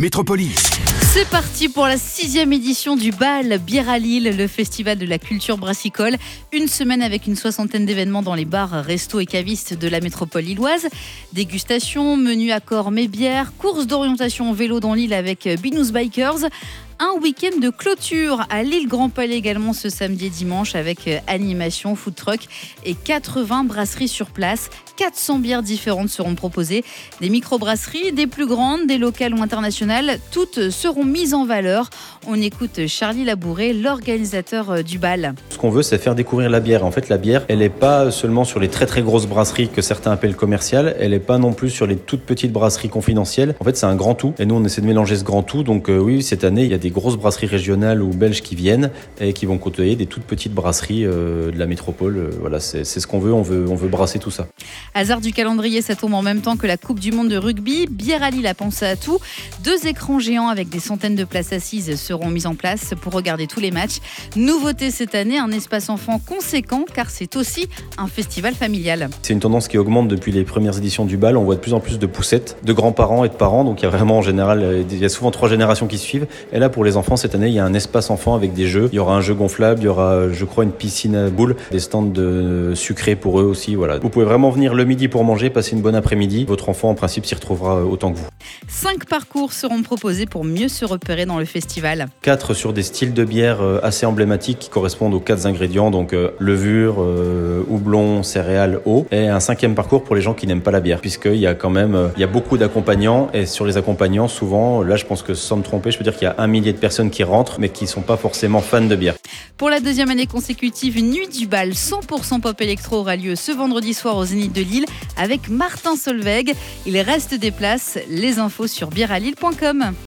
Métropolis. C'est parti pour la 6e édition du bal Bière à Lille, le festival de la culture brassicole. Une semaine avec une 60aine d'événements dans les bars, restos et cavistes de la métropole lilloise. Dégustation, menu accord mets bière, course d'orientation en vélo dans l'île avec Binous Bikers. Un week-end de clôture à Lille Grand Palais également ce samedi et dimanche avec animation, food truck et 80 brasseries sur place. 400 bières différentes seront proposées. Des micro-brasseries, des plus grandes, des locales ou internationales, toutes seront mises en valeur. On écoute Charlie Labouré, l'organisateur du bal. Ce qu'on veut, c'est faire découvrir la bière. En fait, la bière, elle n'est pas seulement sur les très très grosses brasseries que certains appellent commerciales, elle n'est pas non plus sur les toutes petites brasseries confidentielles. En fait, c'est un grand tout. Et nous, on essaie de mélanger ce grand tout. Donc oui, cette année, il y a des grosses brasseries régionales ou belges qui viennent et qui vont côtoyer des toutes petites brasseries de la métropole. Voilà, c'est ce qu'on veut. On veut brasser tout ça. Hasard du calendrier, ça tombe en même temps que la Coupe du Monde de rugby. Bière à Lille a pensé à tout. 2 écrans géants avec des centaines de places assises seront mis en place pour regarder tous les matchs. Nouveauté cette année, un espace enfant conséquent car c'est aussi un festival familial. C'est une tendance qui augmente depuis les premières éditions du bal. On voit de plus en plus de poussettes, de grands-parents et de parents. Donc il y a vraiment en général, il y a souvent 3 générations qui suivent. Et là pour les enfants, cette année, il y a un espace enfant avec des jeux. Il y aura un jeu gonflable, il y aura, je crois, une piscine à boules, des stands de sucrés pour eux aussi. Voilà. Vous pouvez vraiment venir le midi pour manger, passer une bonne après-midi. Votre enfant, en principe, s'y retrouvera autant que vous. 5 parcours seront proposés pour mieux se repérer dans le festival. 4 sur des styles de bière assez emblématiques qui correspondent aux 4 ingrédients, donc levure, houblon, céréales, eau. Et un 5e parcours pour les gens qui n'aiment pas la bière, puisqu'il y a quand même il y a beaucoup d'accompagnants. Et sur les accompagnants, souvent, là je pense que sans me tromper, je peux dire qu'il y a 1 millier de personnes qui rentrent, mais qui ne sont pas forcément fans de bière. Pour la 2e année consécutive, une nuit du bal 100% pop électro aura lieu ce vendredi soir au Zénith de Lille avec Martin Solveig. Il reste des places, les infos sur bièrealille.com.